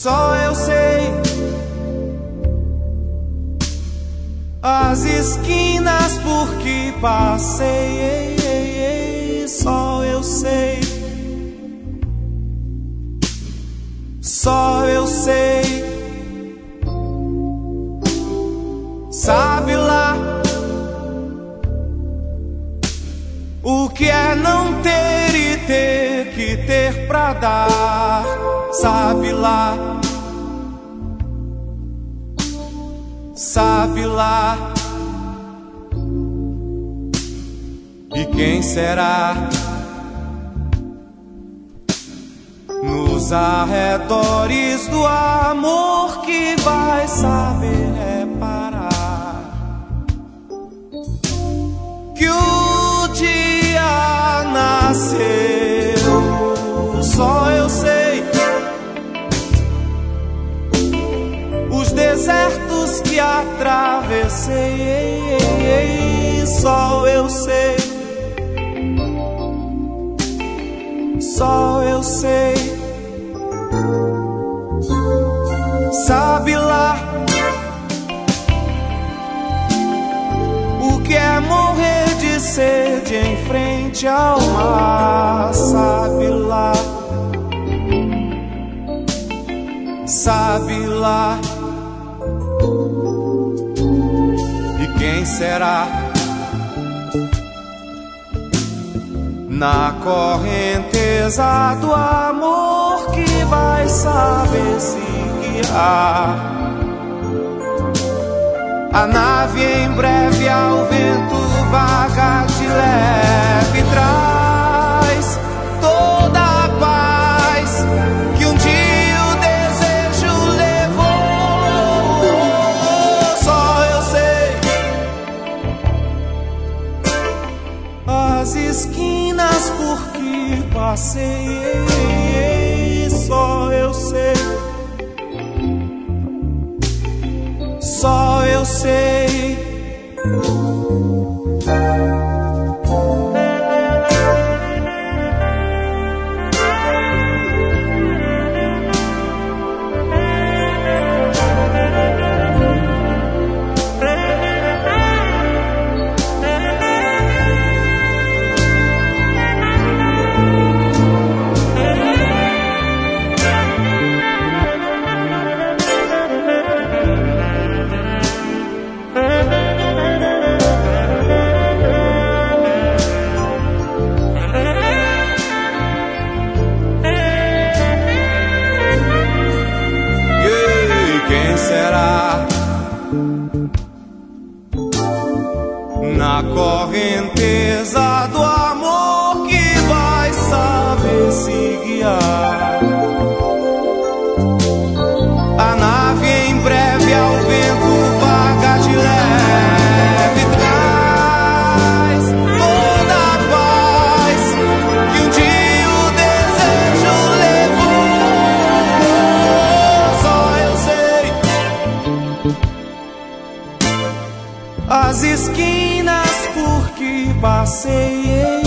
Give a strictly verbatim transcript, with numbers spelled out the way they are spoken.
Só eu sei as esquinas por que passei. Só eu sei, só eu sei. Sabe lá o que é não ter e ter que ter pra dar. Sabe lá, sabe lá. E quem será nos arredores do amor que vai saber reparar que o dia nasceu? Só eu sei os desertos que atravessei. Só eu sei, só eu sei. Sabe lá o que é morrer de sede em frente ao mar. Sabe lá, sabe lá. E quem será na correnteza do amor que vai saber se guiar? A nave em breve ao vento vaga de leve traz toda a paz que um dia o desejo levou. Só eu sei as esquinas por que passei. Só eu sei, só eu sei. Na correnteza do amor que vai saber se guiar. A nave em breve ao vento vaga de leve traz toda a paz que um dia o desejo levou. Só eu sei as esquinas por que passei.